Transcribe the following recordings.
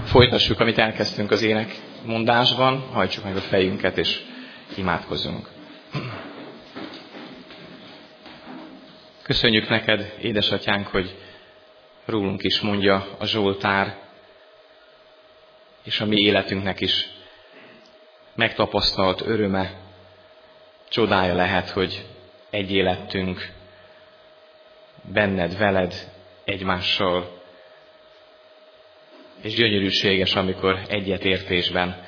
Folytassuk, amit elkezdtünk az énekmondásban, hajtsuk meg a fejünket és imádkozzunk. Köszönjük neked, édesatyánk, hogy rólunk is mondja a Zsoltár, és a mi életünknek is megtapasztalt öröme, csodája lehet, hogy egy életünk benned, veled, egymással, és gyönyörűséges, amikor egyetértésben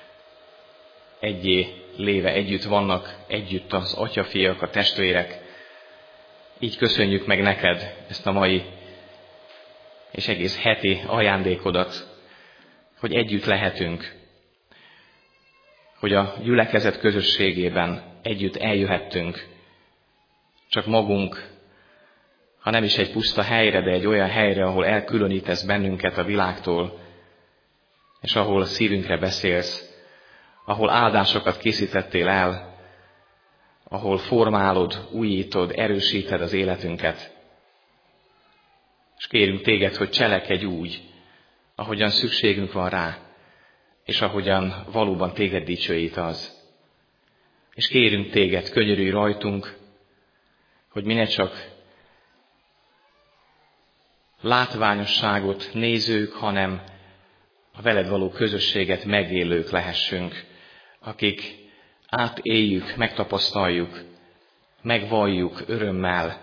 egyé léve együtt vannak, együtt az atyafiak, a testvérek. Így köszönjük meg neked ezt a mai és egész heti ajándékodat, hogy együtt lehetünk, hogy a gyülekezet közösségében együtt eljöhettünk, csak magunk, ha nem is egy puszta helyre, de egy olyan helyre, ahol elkülönítesz bennünket a világtól, és ahol szívünkre beszélsz, ahol áldásokat készítettél el, ahol formálod, újítod, erősíted az életünket. És kérünk téged, hogy cselekedj úgy, ahogyan szükségünk van rá, és ahogyan valóban téged dicsőít az. És kérünk téged, könyörülj rajtunk, hogy mi ne csak látványosságot nézők, hanem a veled való közösséget megélők lehessünk, akik átéljük, megtapasztaljuk, megvalljuk örömmel,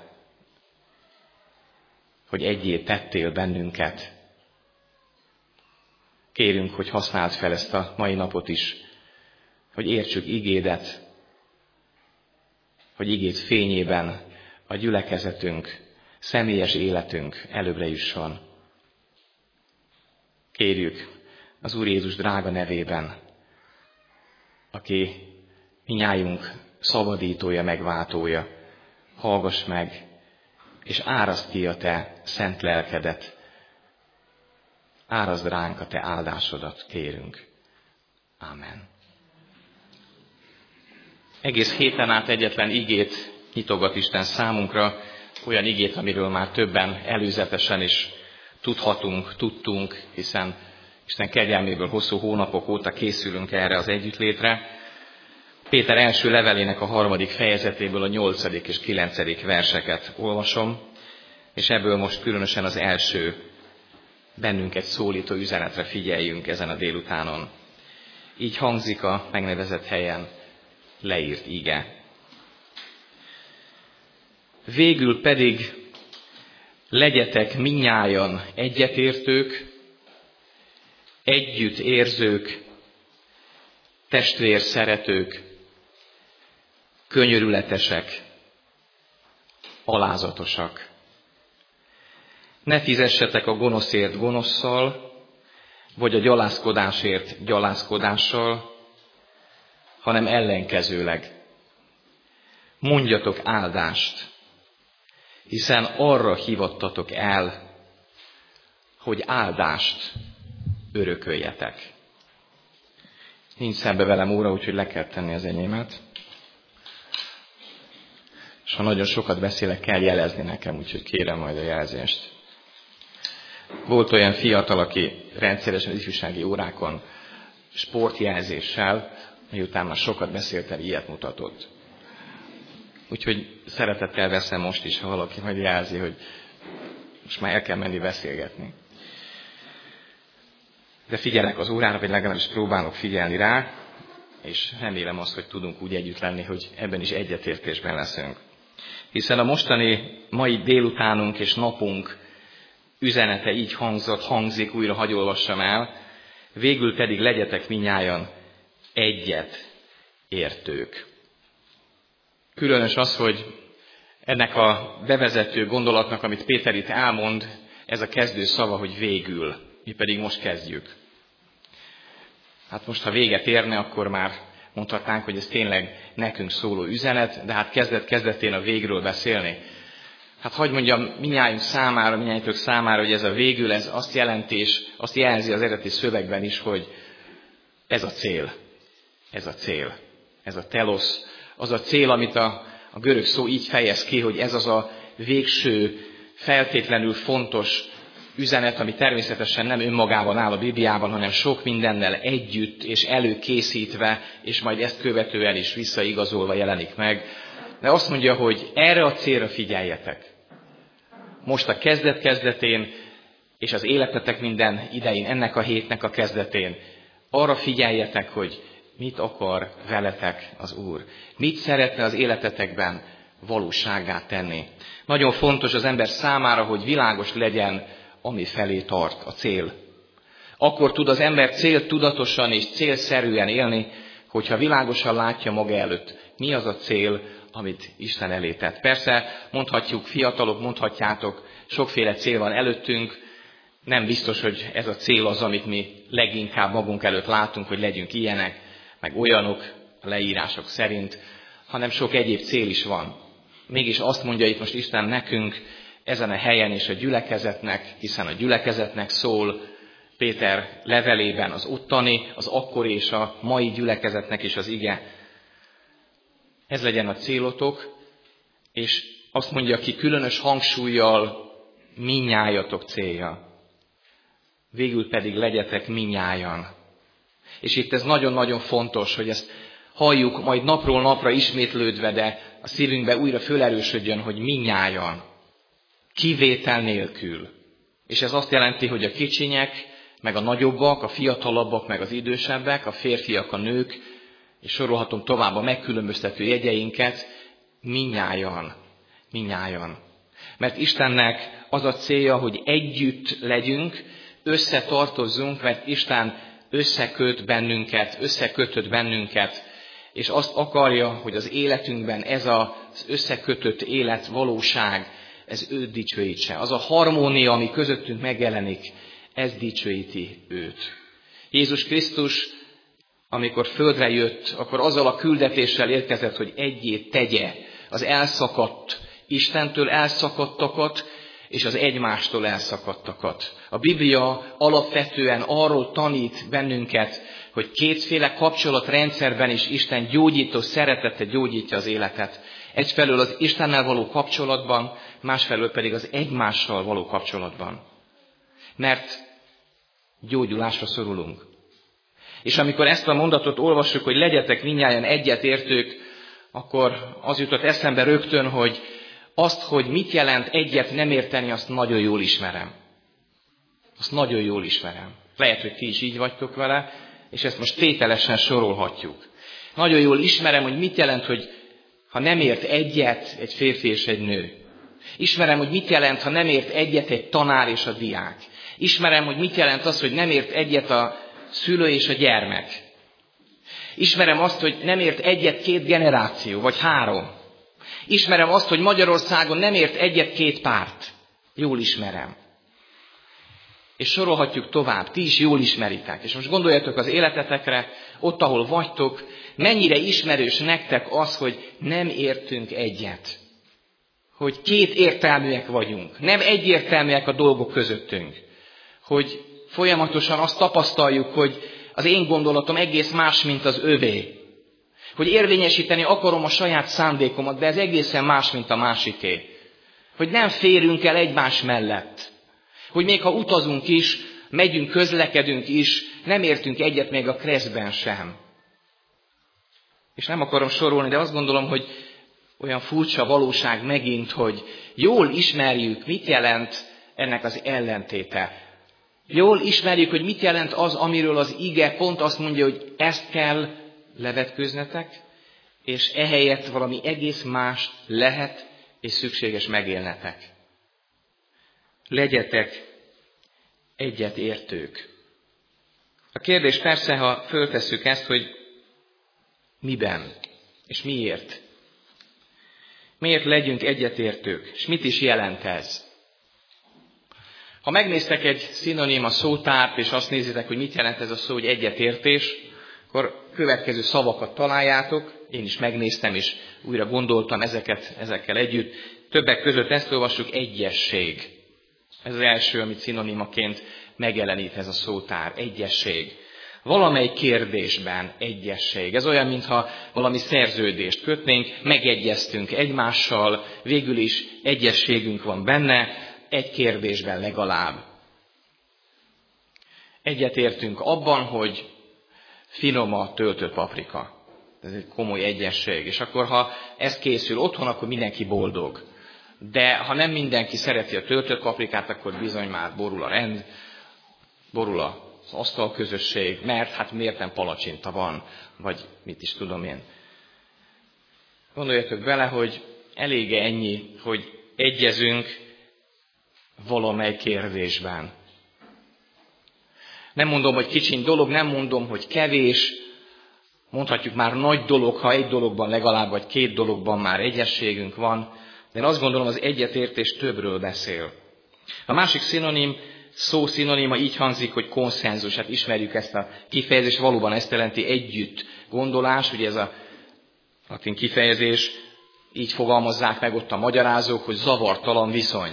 hogy egyé tettél bennünket. Kérünk, hogy használd fel ezt a mai napot is, hogy értsük igédet, hogy igéd fényében a gyülekezetünk, személyes életünk előbbre jusson. Kérjük az Úr Jézus drága nevében, aki minnyájunk szabadítója, megváltója, hallgass meg, és áraszd ki a te szent lelkedet, árazd ránk a te áldásodat, kérünk. Ámen. Egész héten át egyetlen igét nyitogat Isten számunkra, olyan igét, amiről már többen előzetesen is tudtunk, hiszen Isten kegyelméből hosszú hónapok óta készülünk erre az együttlétre. Péter első levelének a 3. fejezetéből a 8. és 9. verseket olvasom, és ebből most különösen az első bennünket szólító üzenetre figyeljünk ezen a délutánon. Így hangzik a megnevezett helyen leírt ige. Végül pedig legyetek mindnyájan egyetértők, együttérzők, testvérszeretők, könyörületesek, alázatosak. Ne fizessetek a gonoszért gonosszal, vagy a gyalázkodásért gyalázkodással, hanem ellenkezőleg. Mondjatok áldást, hiszen arra hívattatok el, hogy áldást örököljetek. Nincs szembe velem óra, úgyhogy le kell tenni az enyémet. És ha nagyon sokat beszélek, kell jelezni nekem, úgyhogy kérem majd a jelzést. Volt olyan fiatal, aki rendszeresen ifjúsági órákon sportjelzéssel, miután már sokat beszéltem, ilyet mutatott. Úgyhogy szeretettel veszem most is, ha valaki majd jelzi, hogy most már el kell menni beszélgetni. De figyelek az órára, vagy legalábbis próbálok figyelni rá, és remélem azt, hogy tudunk úgy együtt lenni, hogy ebben is egyetértésben leszünk. Hiszen a mai délutánunk és napunk üzenete így hangzik, újra hadd olvassam el, végül pedig legyetek mindnyájan egyet értők. Különös az, hogy ennek a bevezető gondolatnak, amit Péter itt elmond, ez a kezdő szava, hogy végül, mi pedig most kezdjük. Hát most, ha véget érne, akkor már mondhatnánk, hogy ez tényleg nekünk szóló üzenet, de hát kezdetén a végről beszélni. Hát hadd mondjam mindnyájunk számára, hogy ez a végül, ez azt jelenti, és azt jelzi az eredeti szövegben is, hogy ez a cél. Ez a cél. Ez a telosz. Az a cél, amit a görög szó így fejez ki, hogy ez az a végső, feltétlenül fontos üzenet, ami természetesen nem önmagában áll a Bibliában, hanem sok mindennel együtt és előkészítve, és majd ezt követően is visszaigazolva jelenik meg. De azt mondja, hogy erre a célra figyeljetek. Most a kezdet-kezdetén, és az életetek minden idején, ennek a hétnek a kezdetén, arra figyeljetek, hogy mit akar veletek az Úr. Mit szeretne az életetekben valósággá tenni. Nagyon fontos az ember számára, hogy világos legyen, ami felé tart a cél. Akkor tud az ember céltudatosan és célszerűen élni, hogyha világosan látja maga előtt, mi az a cél, amit Isten elé tett. Persze mondhatjuk, fiatalok, mondhatjátok, sokféle cél van előttünk, nem biztos, hogy ez a cél az, amit mi leginkább magunk előtt látunk, hogy legyünk ilyenek, meg olyanok a leírások szerint, hanem sok egyéb cél is van. Mégis azt mondja itt most Isten nekünk, ezen a helyen és a gyülekezetnek, hiszen a gyülekezetnek szól Péter levelében az ottani, az akkori és a mai gyülekezetnek is az ige. Ez legyen a célotok, és azt mondja ki különös hangsúllyal mindnyájatok célja. Végül pedig legyetek mindnyájan. És itt ez nagyon-nagyon fontos, hogy ezt halljuk majd napról napra ismétlődve, de a szívünkbe újra fölerősödjön, hogy mindnyájan, kivétel nélkül. És ez azt jelenti, hogy a kicsinyek, meg a nagyobbak, a fiatalabbak, meg az idősebbek, a férfiak, a nők, és sorolhatom tovább a megkülönböztető jegyeinket, mindnyájan. Mert Istennek az a célja, hogy együtt legyünk, összetartozzunk, mert Isten összekötött bennünket, és azt akarja, hogy az életünkben ez az összekötött élet valóság, ez őt dicsőítse. Az a harmónia, ami közöttünk megjelenik, ez dicsőíti őt. Jézus Krisztus, amikor földre jött, akkor azzal a küldetéssel érkezett, hogy egyé tegye az elszakadt, Istentől elszakadtakat, és az egymástól elszakadtakat. A Biblia alapvetően arról tanít bennünket, hogy kétféle kapcsolatrendszerben is Isten gyógyító szeretete gyógyítja az életet. Egyfelől az Istennel való kapcsolatban, másfelől pedig az egymással való kapcsolatban. Mert gyógyulásra szorulunk. És amikor ezt a mondatot olvassuk, hogy legyetek mindnyájan egyetértők, akkor az jutott eszembe rögtön, hogy azt, hogy mit jelent egyet nem érteni, azt nagyon jól ismerem. Lehet, hogy ti is így vagytok vele, és ezt most tételesen sorolhatjuk. Nagyon jól ismerem, hogy mit jelent, hogy ha nem ért egyet egy férfi és egy nő. Ismerem, hogy mit jelent, ha nem ért egyet egy tanár és a diák. Ismerem, hogy mit jelent az, hogy nem ért egyet a szülő és a gyermek. Ismerem azt, hogy nem ért egyet 2 generáció, vagy 3. Ismerem azt, hogy Magyarországon nem ért egyet 2 párt. Jól ismerem. És sorolhatjuk tovább, ti is jól ismeritek. És most gondoljatok az életetekre, ott, ahol vagytok, mennyire ismerős nektek az, hogy nem értünk egyet. Hogy 2 értelműek vagyunk. Nem egyértelműek a dolgok közöttünk. Hogy folyamatosan azt tapasztaljuk, hogy az én gondolatom egész más, mint az övé. Hogy érvényesíteni akarom a saját szándékomat, de ez egészen más, mint a másiké. Hogy nem férünk el egymás mellett. Hogy még ha utazunk is, megyünk, közlekedünk is, nem értünk egyet még a kreszben sem. És nem akarom sorolni, de azt gondolom, hogy olyan furcsa valóság megint, hogy jól ismerjük, mit jelent ennek az ellentéte. Jól ismerjük, hogy mit jelent az, amiről az ige pont azt mondja, hogy ezt kell levetkőznetek, és ehelyett valami egész más lehet és szükséges megélnetek. Legyetek egyetértők. A kérdés persze, ha föltesszük ezt, hogy miben és miért. Miért legyünk egyetértők, és mit is jelent ez? Ha megnéztek egy szinoníma szótárt, és azt nézitek, hogy mit jelent ez a szó, hogy egyetértés, akkor következő szavakat találjátok. Én is megnéztem, és újra gondoltam ezekkel együtt. Többek között ezt olvassuk, egyesség. Ez az első, amit szinonimaként megjelenít ez a szótár, egyesség. Valamely kérdésben egyesség. Ez olyan, mintha valami szerződést kötnénk, megegyeztünk egymással, végül is egyességünk van benne, egy kérdésben legalább. Egyetértünk abban, hogy finom a töltött paprika. Ez egy komoly egyenség. És akkor, ha ez készül otthon, akkor mindenki boldog. De ha nem mindenki szereti a töltött paprikát, akkor bizony már borul a rend, borul az asztalközösség, mert hát miért nem palacsinta van, vagy mit is tudom én. Gondoljatok bele, hogy elég ennyi, hogy egyezünk valamely kérdésben. Nem mondom, hogy kicsiny dolog, nem mondom, hogy kevés, mondhatjuk már nagy dolog, ha egy dologban legalább, vagy két dologban már egyességünk van, de én azt gondolom, az egyetértés többről beszél. A másik szinonima így hangzik, hogy konszenzus. Hát ismerjük ezt a kifejezést, valóban ezt jelenti együtt gondolás, ugye ez a latin kifejezés, így fogalmazzák meg ott a magyarázók, hogy zavartalan viszony.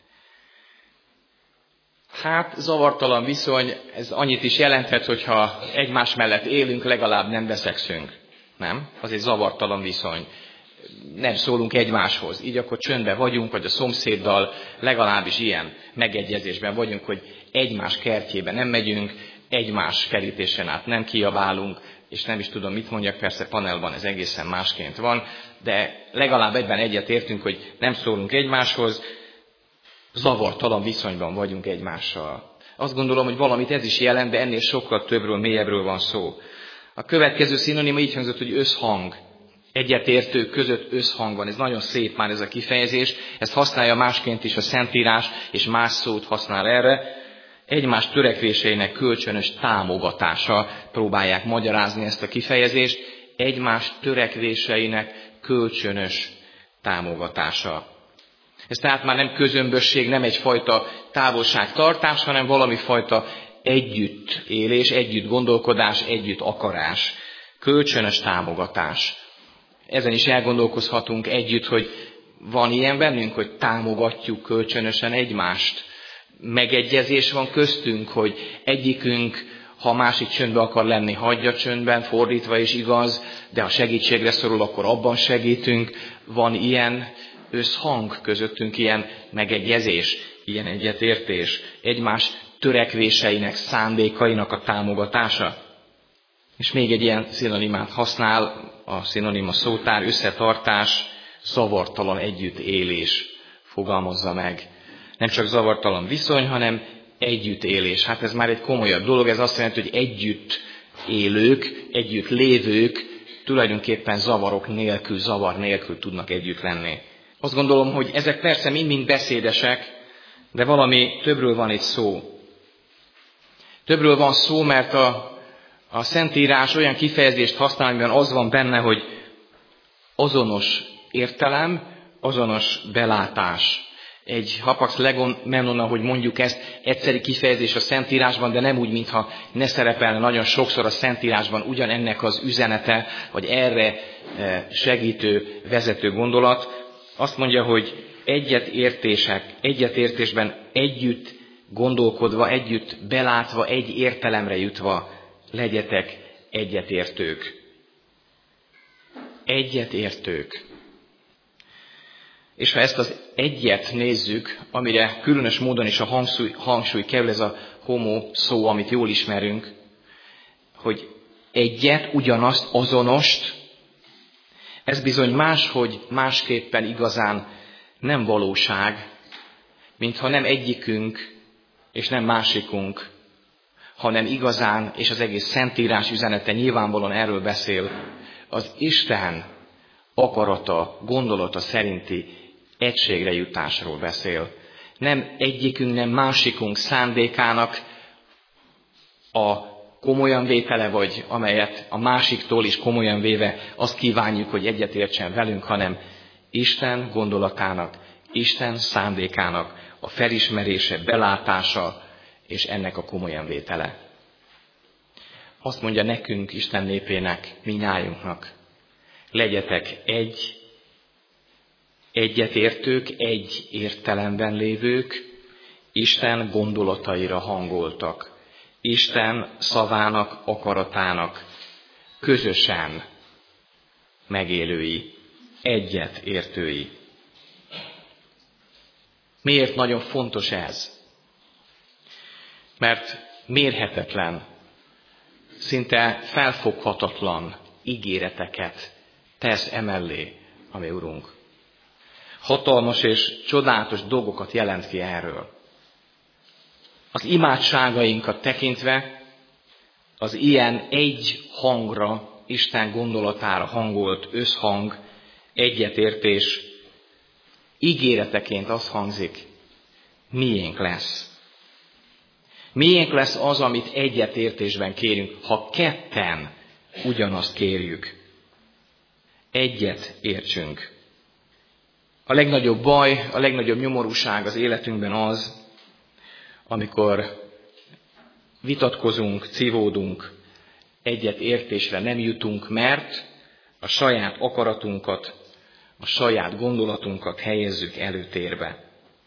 Hát zavartalan viszony, ez annyit is jelenthet, hogyha egymás mellett élünk, legalább nem veszekszünk. Nem? Az egy zavartalan viszony. Nem szólunk egymáshoz. Így akkor csöndben vagyunk, vagy a szomszéddal legalábbis ilyen megegyezésben vagyunk, hogy egymás kertjébe nem megyünk, egymás kerítésen át nem kiabálunk, és nem is tudom, mit mondjak, persze panelban ez egészen másként van, de legalább ebben egyetértünk, hogy nem szólunk egymáshoz, zavartalan viszonyban vagyunk egymással. Azt gondolom, hogy valamit ez is jelent, de ennél sokkal többről, mélyebbről van szó. A következő szinonima így hangzott, hogy összhang. Egyetértők között összhang van. Ez nagyon szép már ez a kifejezés. Ezt használja másként is a Szentírás, és más szót használ erre. Egymás törekvéseinek kölcsönös támogatása, próbálják magyarázni ezt a kifejezést. Egymás törekvéseinek kölcsönös támogatása. Ez tehát már nem közömbösség, nem egyfajta távolságtartás, hanem valami fajta együttélés, együtt gondolkodás, együtt akarás. Kölcsönös támogatás. Ezen is elgondolkozhatunk együtt, hogy van ilyen bennünk, hogy támogatjuk kölcsönösen egymást. Megegyezés van köztünk, hogy egyikünk, ha a másik csöndbe akar lenni, hagyja csöndben, fordítva is igaz, de ha segítségre szorul, akkor abban segítünk. Van ilyen összhang közöttünk, ilyen megegyezés, ilyen egyetértés, egymás törekvéseinek, szándékainak a támogatása. És még egy ilyen szinonimát használ a szinonima szótár, összetartás, zavartalan együttélés fogalmazza meg. Nem csak zavartalan viszony, hanem együttélés. Hát ez már egy komolyabb dolog, ez azt jelenti, hogy együtt élők, együtt lévők tulajdonképpen zavar nélkül tudnak együtt lenni. Azt gondolom, hogy ezek persze mind-mind beszédesek, de valami többről van itt szó. Többről van szó, mert a Szentírás olyan kifejezést használ, amiben az van benne, hogy azonos értelem, azonos belátás. Egy hapax legomenon, ahogy mondjuk ezt, egyszeri kifejezés a Szentírásban, de nem úgy, mintha ne szerepelne nagyon sokszor a Szentírásban ugyanennek az üzenete, vagy erre segítő, vezető gondolat. Azt mondja, hogy egyetértésben együtt gondolkodva, együtt belátva, egy értelemre jutva legyetek egyetértők. Egyetértők. És ha ezt az egyet nézzük, amire különös módon is a hangsúly kerül, ez a homo szó, amit jól ismerünk, hogy egyet, ugyanazt, azonost, ez bizony máshogy, másképpen igazán nem valóság, mintha nem egyikünk és nem másikunk, hanem igazán, és az egész Szentírás üzenete nyilvánvalóan erről beszél, az Isten akarata, gondolata szerinti egységre jutásról beszél. Nem egyikünk, nem másikunk szándékának a komolyan vétele, vagy amelyet a másiktól is komolyan véve azt kívánjuk, hogy egyetértsen velünk, hanem Isten gondolatának, Isten szándékának a felismerése, belátása, és ennek a komolyan vétele. Azt mondja nekünk, Isten népének, minnyájunknak, legyetek egyetértők, egy értelemben lévők, Isten gondolataira hangoltak, Isten szavának, akaratának közösen megélői, egyetértői. Miért nagyon fontos ez? Mert mérhetetlen, szinte felfoghatatlan ígéreteket tesz emellé a mi Urunk. Hatalmas és csodálatos dolgokat jelent ki erről. Az imádságainkat tekintve az ilyen egy hangra, Isten gondolatára hangolt összhang, egyetértés ígéreteként az hangzik, miénk lesz. Miénk lesz az, amit egyetértésben kérünk, ha ketten ugyanazt kérjük. Egyet értsünk. A legnagyobb baj, a legnagyobb nyomorúság az életünkben az, amikor vitatkozunk, civódunk, egyetértésre nem jutunk, mert a saját akaratunkat, a saját gondolatunkat helyezzük előtérbe.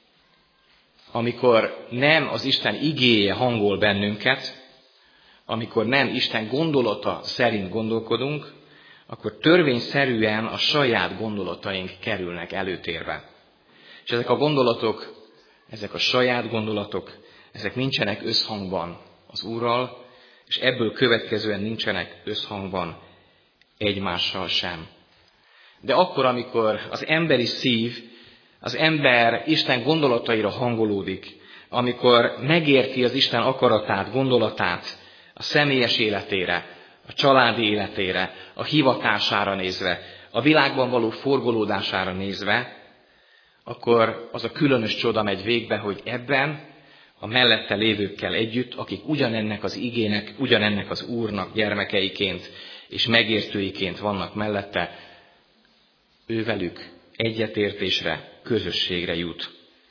Amikor nem az Isten igéje hangol bennünket, amikor nem Isten gondolata szerint gondolkodunk, akkor törvényszerűen a saját gondolataink kerülnek előtérbe. És ezek a gondolatok, ezek a saját gondolatok, ezek nincsenek összhangban az Úrral, és ebből következően nincsenek összhangban egymással sem. De akkor, amikor az emberi szív, az ember Isten gondolataira hangolódik, amikor megérti az Isten akaratát, gondolatát a személyes életére, a családi életére, a hivatására nézve, a világban való forgolódására nézve, akkor az a különös csoda megy végbe, hogy ebben a mellette lévőkkel együtt, akik ugyanennek az igének, ugyanennek az Úrnak gyermekeiként és megértőiként vannak mellette, ővelük egyetértésre, közösségre jut.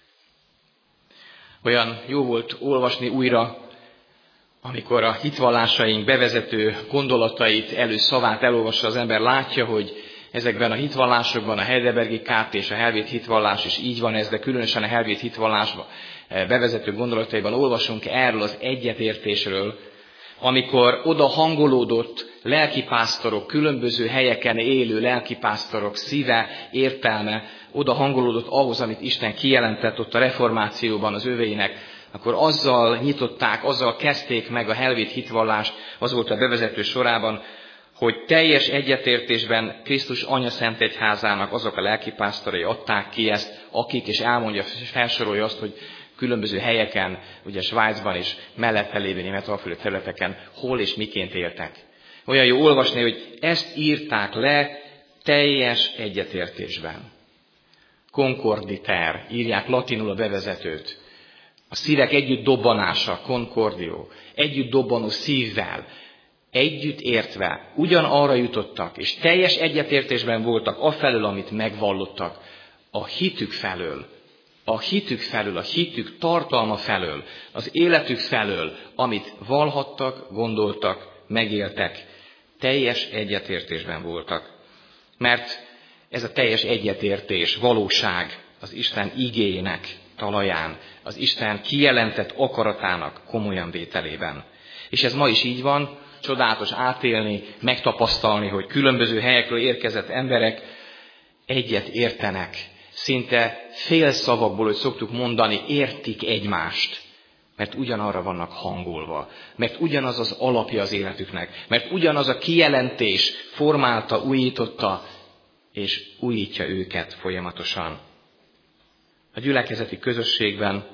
Olyan jó volt olvasni újra, amikor a hitvallásaink bevezető gondolatait, előszavát elolvassa az ember, látja, hogy ezekben a hitvallásokban a Heidelbergi KT és a Helvét hitvallás is így van ez, de különösen a Helvét hitvallásban bevezető gondolataiban olvasunk erről az egyetértésről, amikor oda hangolódott lelkipásztorok, különböző helyeken élő lelkipásztorok szíve, értelme, oda hangolódott ahhoz, amit Isten kijelentett ott a reformációban az öveinek, akkor azzal nyitották, azzal kezdték meg a Helvét hitvallást, az volt a bevezető sorában, hogy teljes egyetértésben Krisztus Anya Szent Egyházának azok a lelkipásztorai adták ki ezt, akik, és elmondja, felsorolja azt, hogy különböző helyeken, ugye Svájcban és mellette lévő németalföldi területeken hol és miként éltek. Olyan jó olvasni, hogy ezt írták le teljes egyetértésben. Concorditer, írják latinul a bevezetőt. A szívek együtt dobbanása, concordio, együtt dobbanó szívvel, együtt értve, ugyanarra jutottak, és teljes egyetértésben voltak afelől, amit megvallottak, a hitük felől, a hitük tartalma felől, az életük felől, amit vallhattak, gondoltak, megéltek, teljes egyetértésben voltak. Mert ez a teljes egyetértés, valóság az Isten igéjének talaján, az Isten kijelentett akaratának komolyan vételében. És ez ma is így van, csodálatos átélni, megtapasztalni, hogy különböző helyekről érkezett emberek egyet értenek, szinte félszavakból, hogy szoktuk mondani, értik egymást, mert ugyanarra vannak hangolva, mert ugyanaz az alapja az életüknek, mert ugyanaz a kijelentés formálta, újította, és újítja őket folyamatosan. A gyülekezeti közösségben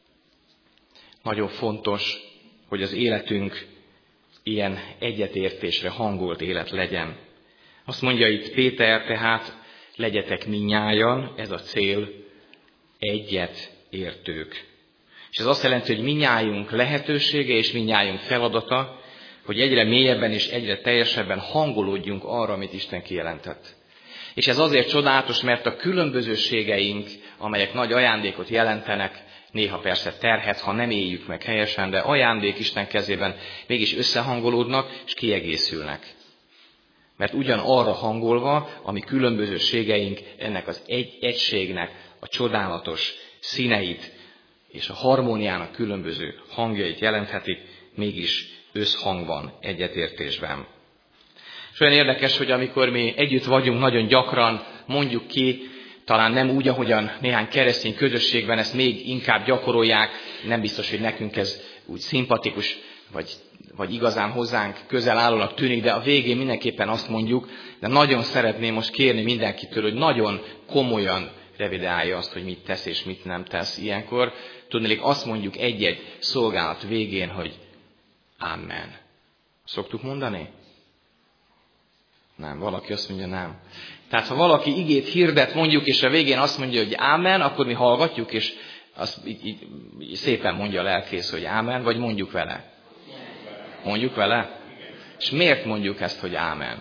nagyon fontos, hogy az életünk ilyen egyetértésre hangolt élet legyen. Azt mondja itt Péter, tehát legyetek minnyájan, ez a cél, egyet értők. És ez azt jelenti, hogy minnyájunk lehetősége és minnyájunk feladata, hogy egyre mélyebben és egyre teljesebben hangolódjunk arra, amit Isten kijelentett. És ez azért csodálatos, mert a különbözőségeink, amelyek nagy ajándékot jelentenek, néha persze terhet, ha nem éljük meg helyesen, de ajándék Isten kezében mégis összehangolódnak és kiegészülnek. Mert ugyan arra hangolva, ami különbözőségeink ennek az egységnek a csodálatos színeit és a harmóniának különböző hangjait jelenthetik, mégis összhangban, egyetértésben. És olyan érdekes, hogy amikor mi együtt vagyunk, nagyon gyakran mondjuk ki, talán nem úgy, ahogyan néhány keresztény közösségben ezt még inkább gyakorolják, nem biztos, hogy nekünk ez úgy szimpatikus, vagy igazán hozzánk közel állónak tűnik, de a végén mindenképpen azt mondjuk, de nagyon szeretném most kérni mindenkitől, hogy nagyon komolyan revidálja azt, hogy mit tesz és mit nem tesz ilyenkor. Tudnélik, azt mondjuk egy-egy szolgálat végén, hogy Amen. Szoktuk mondani? Nem, valaki azt mondja nem. Tehát ha valaki igét hirdet mondjuk, és a végén azt mondja, hogy Amen, akkor mi hallgatjuk, és azt így szépen mondja a lelkész, hogy Amen, vagy mondjuk vele? Mondjuk vele? És miért mondjuk ezt, hogy Amen?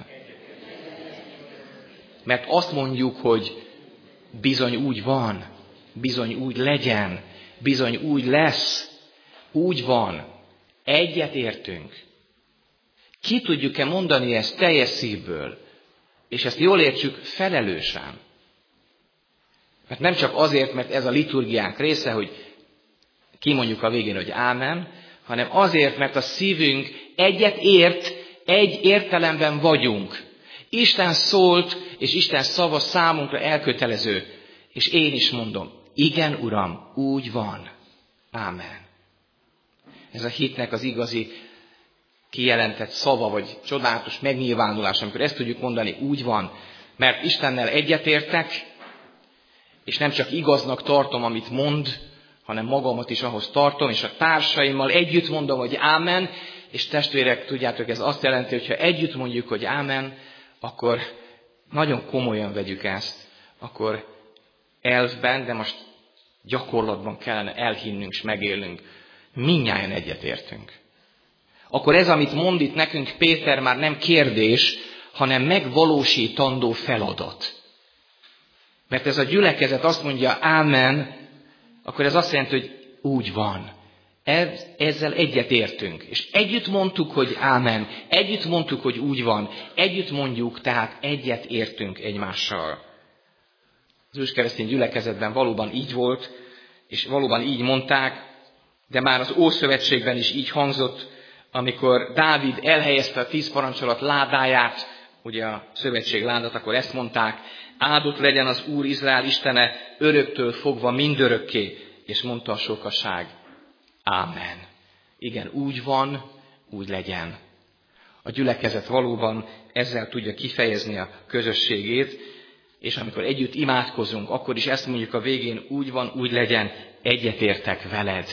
Mert azt mondjuk, hogy bizony úgy van, bizony úgy legyen, bizony úgy lesz, úgy van, egyet értünk. Ki tudjuk-e mondani ezt teljes szívből, és ezt jól értsük felelősen? Mert nem csak azért, mert ez a liturgiánk része, hogy kimondjuk a végén, hogy Ámen, hanem azért, mert a szívünk egyet ért, egy értelemben vagyunk. Isten szólt, és Isten szava számunkra elkötelező. És én is mondom, igen, Uram, úgy van. Ámen. Ez a hitnek az igazi kijelentett szava, vagy csodálatos megnyilvánulás, amikor ezt tudjuk mondani, úgy van, mert Istennel egyetértek, és nem csak igaznak tartom, amit mond, hanem magamat is ahhoz tartom, és a társaimmal együtt mondom, hogy Ámen, és testvérek, tudjátok, ez azt jelenti, hogy ha együtt mondjuk, hogy Ámen, akkor nagyon komolyan vegyük ezt, akkor elvben, de most gyakorlatban kellene elhinnünk és megélnünk, mindnyájan egyetértünk. Akkor ez, amit mond itt nekünk Péter, már nem kérdés, hanem megvalósítandó feladat. Mert ez a gyülekezet azt mondja, Ámen, akkor ez azt jelenti, hogy úgy van. Ezzel egyetértünk. És együtt mondtuk, hogy Ámen. Együtt mondtuk, hogy úgy van. Együtt mondjuk, tehát egyet értünk egymással. Az őskeresztény gyülekezetben valóban így volt, és valóban így mondták, de már az Ószövetségben is így hangzott, amikor Dávid elhelyezte a 10 parancsolat ládáját, ugye a szövetség ládat, akkor ezt mondták, áldott legyen az Úr Izrael Istene öröktől fogva mindörökké, és mondta a sokaság, Ámen. Igen, úgy van, úgy legyen. A gyülekezet valóban ezzel tudja kifejezni a közösségét, és amikor együtt imádkozunk, akkor is ezt mondjuk a végén, úgy van, úgy legyen, egyetértek veled.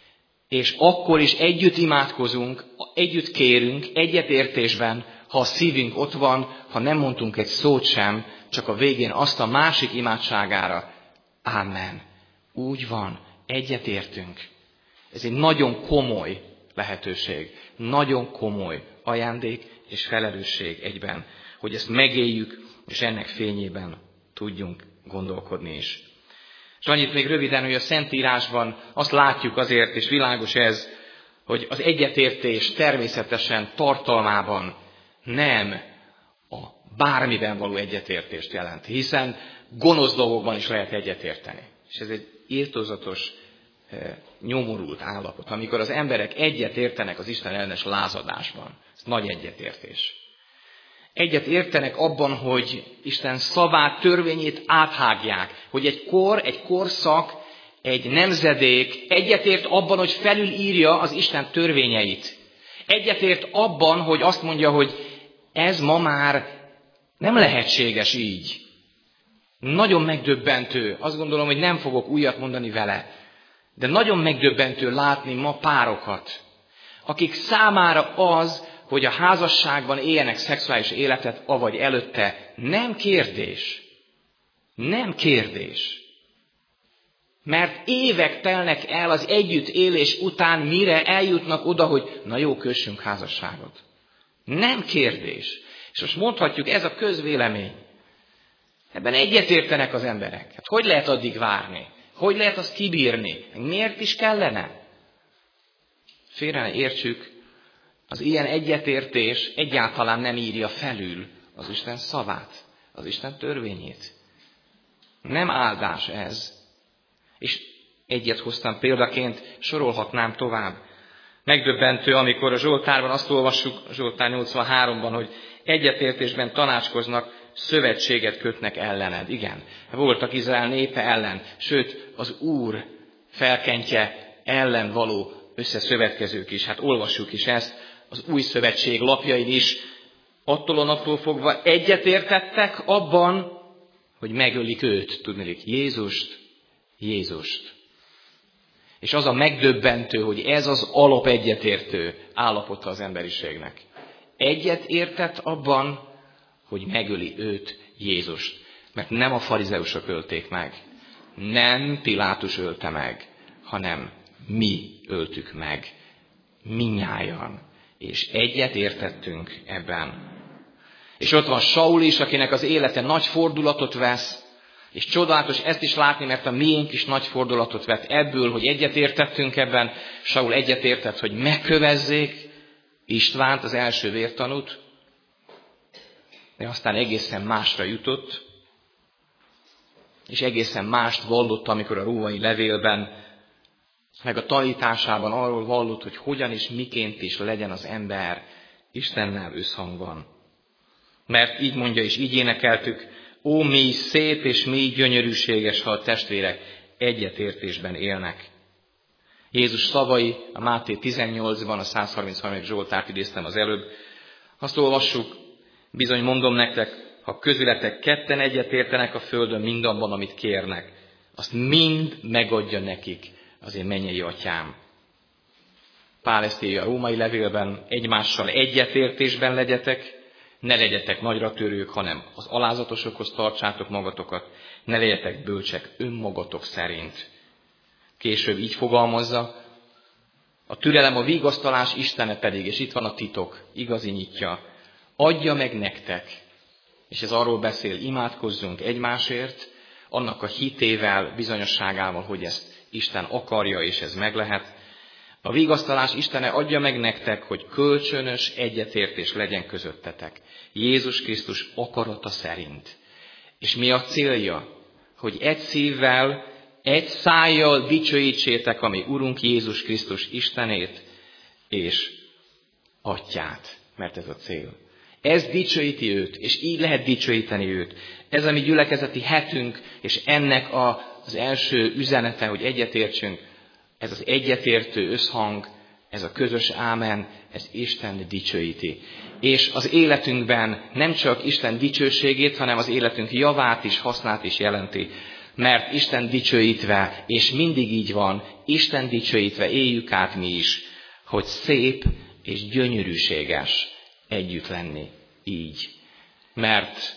És akkor is együtt imádkozunk, együtt kérünk, egyetértésben, ha a szívünk ott van, ha nem mondtunk egy szót sem, csak a végén azt a másik imádságára, Ámen. Úgy van, egyetértünk. Ez egy nagyon komoly lehetőség, nagyon komoly ajándék és felelősség egyben, hogy ezt megéljük, és ennek fényében tudjunk gondolkodni is. És annyit még röviden, hogy a Szentírásban azt látjuk azért, és világos ez, hogy az egyetértés természetesen tartalmában nem a bármiben való egyetértést jelent, hiszen gonosz dolgokban is lehet egyetérteni. És ez egy irtózatos, nyomorult állapot, amikor az emberek egyetértenek az Isten ellenes lázadásban. Ez nagy egyetértés. Egyet értenek abban, hogy Isten szavát, törvényét áthágják, hogy egy kor, egy korszak, egy nemzedék egyetért abban, hogy felülírja az Isten törvényeit. Egyetért abban, hogy azt mondja, hogy ez ma már nem lehetséges így. Nagyon megdöbbentő. Azt gondolom, hogy nem fogok újat mondani vele. De nagyon megdöbbentő látni ma párokat, akik számára az, hogy a házasságban éljenek szexuális életet, avagy előtte, nem kérdés. Nem kérdés. Mert évek telnek el az együttélés után, mire eljutnak oda, hogy na jó, kössünk házasságot. Nem kérdés. És most mondhatjuk, ez a közvélemény. Ebben egyetértenek az emberek. Hát hogy lehet addig várni? Hogy lehet azt kibírni? Miért is kellene? Félre ne értsük, az ilyen egyetértés egyáltalán nem írja felül az Isten szavát, az Isten törvényét. Nem áldás ez. És egyet hoztam példaként, sorolhatnám tovább. Megdöbbentő, amikor a Zsoltárban azt olvassuk, a Zsoltár 83-ban, hogy egyetértésben tanácskoznak, szövetséget kötnek ellened. Igen, voltak Izrael népe ellen, sőt, az Úr felkentje ellen való összeszövetkezők is. Hát olvassuk is ezt az Új Szövetség lapjain is. Attól a naptól fogva egyetértettek abban, hogy megölik őt, tudniillik, Jézust. És az a megdöbbentő, hogy ez az alapegyetértő állapota az emberiségnek. Egyetértett abban, hogy megöli őt, Jézust. Mert nem a farizeusok ölték meg, nem Pilátus ölte meg, hanem mi öltük meg, mindnyájan. És egyetértettünk ebben. És ott van Saul is, akinek az élete nagy fordulatot vesz, és csodálatos ezt is látni, mert a miénk is nagy fordulatot vett ebből, hogy egyetértettünk ebben. Saul egyetértett, hogy megkövezzék Istvánt, az első vértanút, de aztán egészen másra jutott, és egészen mást vallott, amikor a római levélben, meg a tanításában arról vallott, hogy hogyan és miként is legyen az ember Istennel összhangban. Mert így mondja, és így énekeltük, ó, mi szép és mi gyönyörűséges, ha a testvérek egyetértésben élnek. Jézus szavai a Máté 18-ban, a 133. Zsoltárt idéztem az előbb. Azt olvassuk, bizony mondom nektek, ha közületek ketten egyetértenek a földön mindabban, amit kérnek, azt mind megadja nekik az én mennyei atyám. Pál ezt írja a római levélben, egymással egyetértésben legyetek, ne legyetek nagyra törők, hanem az alázatosokhoz tartsátok magatokat, ne legyetek bölcsek önmagatok szerint. Később így fogalmazza, a türelem, a vigasztalás Istene pedig, és itt van a titok, igazi nyitja, adja meg nektek, és ez arról beszél, imádkozzunk egymásért, annak a hitével, bizonyosságával, hogy ezt Isten akarja, és ez meg lehet. A vigasztalás Istene adja meg nektek, hogy kölcsönös egyetértés legyen közöttetek. Jézus Krisztus akarata szerint. És mi a célja? Hogy egy szívvel, egy szájjal dicsőítsétek a mi Urunk Jézus Krisztus Istenét és Atyát. Mert ez a cél. Ez dicsőíti őt, és így lehet dicsőíteni őt. Ez a mi gyülekezeti hetünk, és ennek az első üzenete, hogy egyetértsünk, ez az egyetértő összhang, ez a közös ámen, ez Isten dicsőíti. És az életünkben nem csak Isten dicsőségét, hanem az életünk javát is, hasznát is jelenti. Mert Isten dicsőítve, és mindig így van, Isten dicsőítve éljük át mi is, hogy szép és gyönyörűséges együtt lenni így. Mert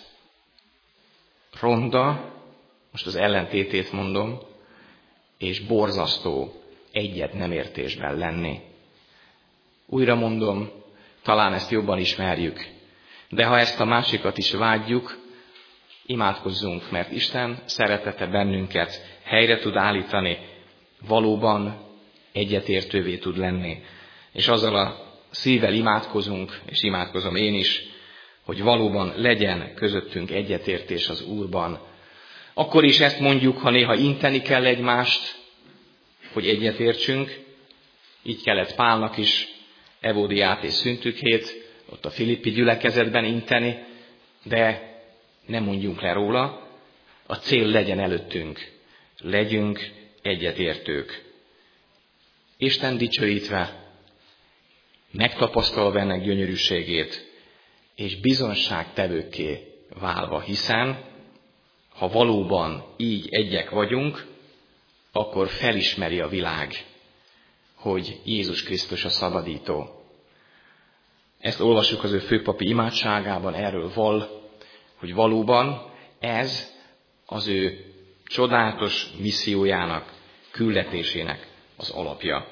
ronda, most az ellentétét mondom, és borzasztó egyet nem értésben lenni. Újra mondom, talán ezt jobban ismerjük, de ha ezt a másikat is vágyjuk, imádkozzunk, mert Isten szeretete bennünket helyre tud állítani, valóban egyetértővé tud lenni. És azzal a szívvel imádkozunk, és imádkozom én is, hogy valóban legyen közöttünk egyetértés az Úrban. Akkor is ezt mondjuk, ha néha inteni kell egymást, hogy egyetértsünk. Így kellett Pálnak is Evódiát és Szüntükhét ott a Filippi gyülekezetben inteni, de nem mondjunk le róla, a cél legyen előttünk, legyünk egyetértők. Isten dicsőítve, megtapasztalva ennek gyönyörűségét, és bizonságtevőkké válva, hiszen ha valóban így egyek vagyunk, akkor felismeri a világ, hogy Jézus Krisztus a szabadító. Ezt olvassuk az ő főpapi imádságában, erről vall, hogy valóban ez az ő csodálatos missziójának, küldetésének az alapja.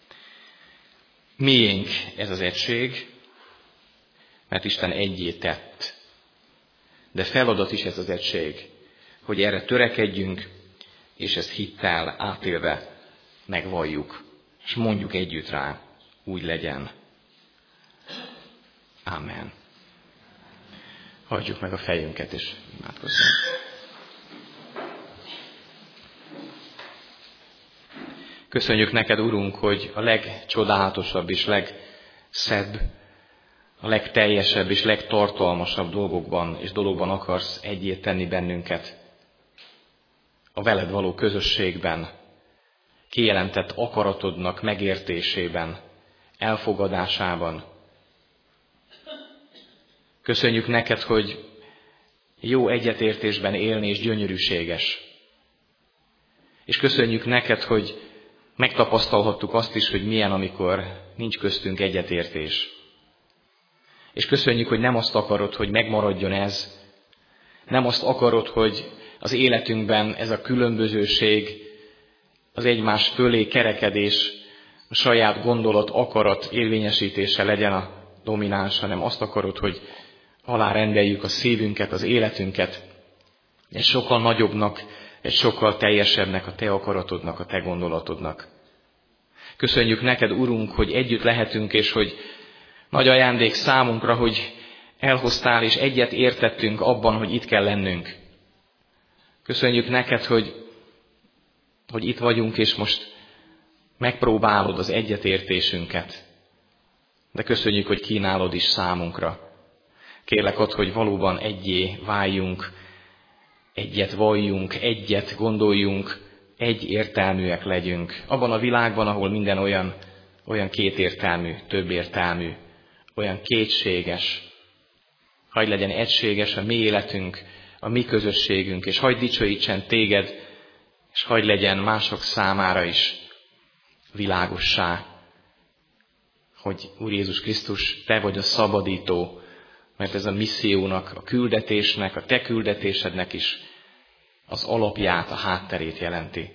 Miénk ez az egység? Mert Isten egyé tett. De feladat is ez az egység, hogy erre törekedjünk, és ezt hittel átélve megvalljuk, és mondjuk együtt rá, úgy legyen. Ámen. Hajtsuk meg a fejünket, és imádkozzunk. Köszönjük neked, Urunk, hogy a legcsodálatosabb és legszebb, a legteljesebb és legtartalmasabb dologban akarsz egyét tenni bennünket. A veled való közösségben, kijelentett akaratodnak megértésében, elfogadásában. Köszönjük neked, hogy jó egyetértésben élni és gyönyörűséges. És köszönjük neked, hogy megtapasztalhattuk azt is, hogy milyen, amikor nincs köztünk egyetértés. És köszönjük, hogy nem azt akarod, hogy megmaradjon ez, nem azt akarod, hogy az életünkben ez a különbözőség, az egymás fölé kerekedés, a saját gondolat, akarat érvényesítése legyen a domináns, hanem azt akarod, hogy alárendeljük a szívünket, az életünket egy sokkal nagyobbnak, egy sokkal teljesebbnek, a te akaratodnak, a te gondolatodnak. Köszönjük neked, Urunk, hogy együtt lehetünk, és hogy nagy ajándék számunkra, hogy elhoztál, és egyet értettünk abban, hogy itt kell lennünk. Köszönjük neked, hogy itt vagyunk, és most megpróbálod az egyetértésünket. De köszönjük, hogy kínálod is számunkra. Kérlek ott, hogy valóban egyé váljunk, egyet valljunk, egyet gondoljunk, egyértelműek legyünk. Abban a világban, ahol minden olyan kétértelmű, többértelmű, olyan kétséges. Hadd legyen egységes a mi életünk, a mi közösségünk, és hadd dicsőítsen téged, és hadd legyen mások számára is világossá, hogy Úr Jézus Krisztus, te vagy a szabadító, mert ez a missziónak, a küldetésnek, a te küldetésednek is az alapját, a hátterét jelenti.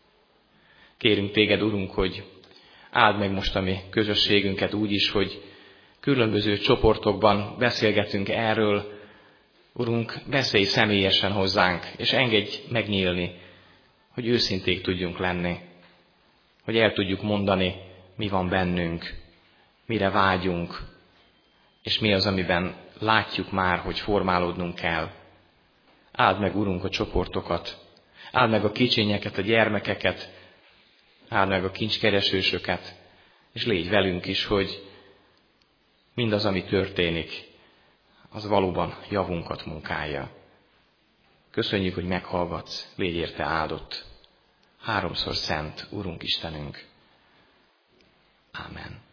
Kérünk téged, Urunk, hogy áld meg most a mi közösségünket úgy is, hogy különböző csoportokban beszélgetünk erről. Urunk, beszélj személyesen hozzánk, és engedj megnyílni, hogy őszinték tudjunk lenni, hogy el tudjuk mondani, mi van bennünk, mire vágyunk, és mi az, amiben látjuk már, hogy formálódnunk kell. Áld meg, Urunk, a csoportokat, áld meg a kicsinyeket, a gyermekeket, áld meg a kincskeresősöket, és légy velünk is, hogy mindaz, ami történik, az valóban javunkat munkálja. Köszönjük, hogy meghallgatsz, légy érte áldott. 3-szor szent, Urunk Istenünk. Ámen.